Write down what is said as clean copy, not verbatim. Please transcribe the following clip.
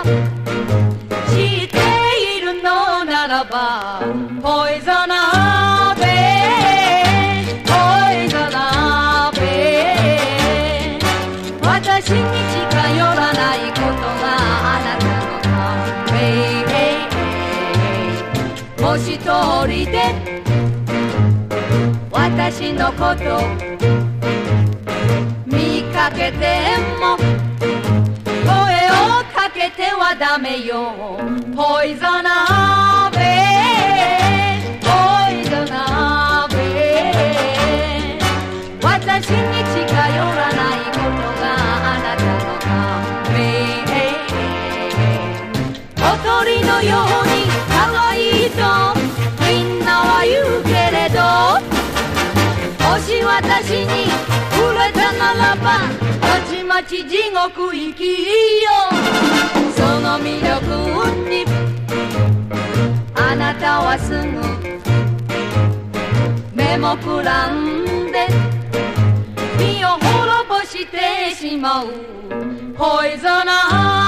知っているのならばポイズナーベイ、ポイズナーベイ、私に近寄らないことがあなたのため、もし一人で私のこと見かけても声をかけてはダメよ。ポイズナーベイ、ポイズナーベイ、私に近寄らないことがあなたのため、小鳥のように可愛いとみんなは言うけれど、もし私に触れたならばたちまち地獄行きよ。その魅力にあなたはすぐ目もくらんで身を滅ぼしてしまう。ポイズナー